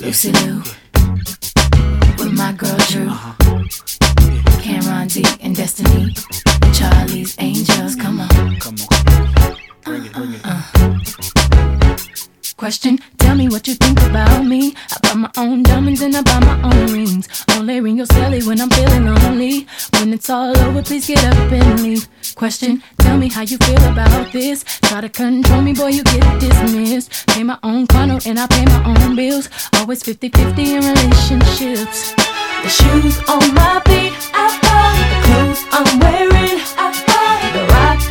Lucy Lou, with my girl Drew, Cameron D and Destiny, Charlie's Angels. Come on. Bring it. Question, tell me what you think about me. I buy my own diamonds and I buy my own rings. Only ring your celly when I'm feeling lonely. When it's all over, please get up and leave. Question, tell me how you feel about this. Try to control me, boy, you get dismissed. Pay my own condo and I pay my own bills. Always 50-50 in relationships. The shoes on my feet, I bought. The clothes I'm wearing, I bought. The rock